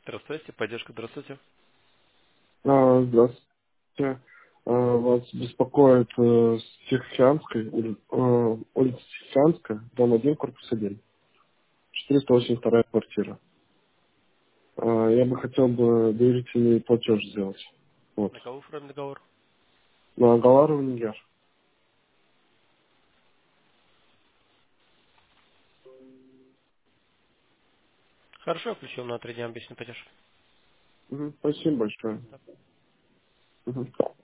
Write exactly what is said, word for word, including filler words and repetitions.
Здравствуйте, поддержка, здравствуйте. А, здравствуйте. А, вас беспокоит э, с Тихоокеанской, ули- э, улица Тихоокеанская, дом один, корпус один, четыреста восемьдесят вторая квартира. А, я бы хотел бы доверительный платеж сделать. Вот. На кого оформлен договор? На Галару Нигер. Хорошо, я включил на три дня обещанный платеж. Мгм, спасибо большое. Да. Мгм.